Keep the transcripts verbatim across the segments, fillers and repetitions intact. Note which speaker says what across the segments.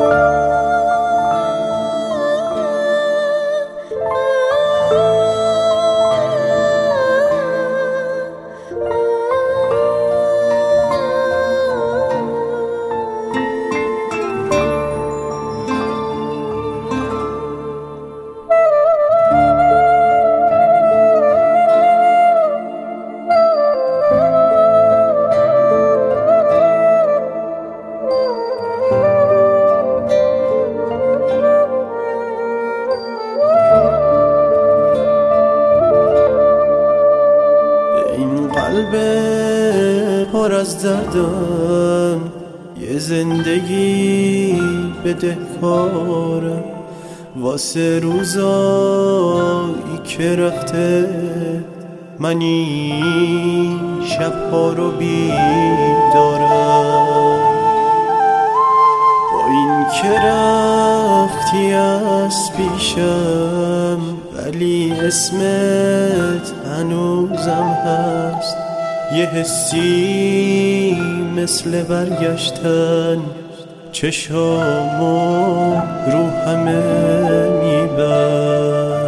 Speaker 1: قلب پر از دردم یه زندگی بدهکارم واسه روزایی که رفته من این شبها رو بیدارم. با این که رفتی از پیشم ولی اسمت هنوزم هست، یه حسی مثل برگشتن چشامو رو همه میبست.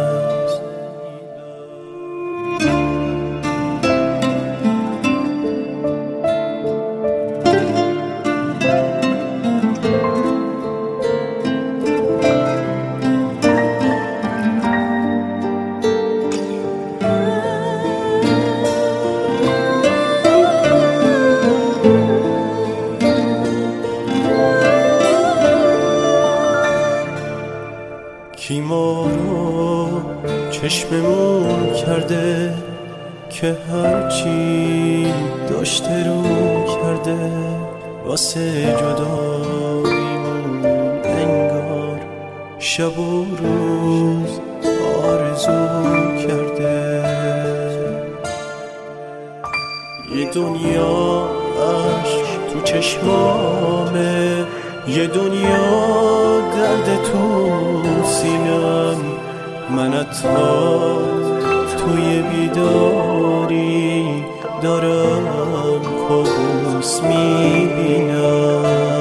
Speaker 1: کی ما رو چشممون کرده که هرچی داشته رو کرده، واسه جداییمون انگار شب و روز آرزو کرده. یه دنیا عشق تو چشمامه، یه دنیا درد تو سینم، من حتی توی بیداری دارم کابوس میبینم.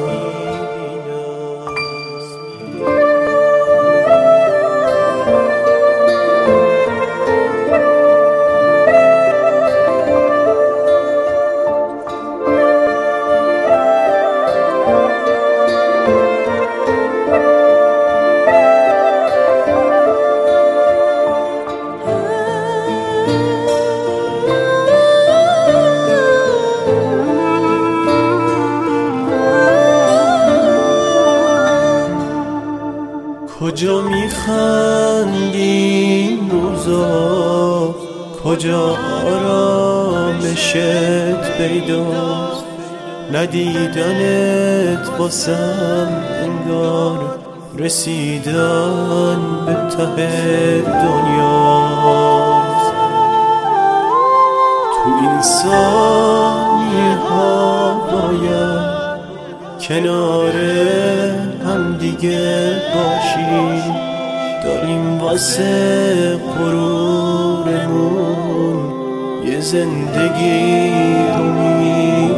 Speaker 1: کجا میخندی این روزا، کجا آرامشت پیداست، ندیدنت واسم انگار رسیدن به ته دنیاست. تو این ثانیه ها باید کنار هم دیگه باشیم، داریم واسه غرورمون یه زندگی رو می‌سازیم.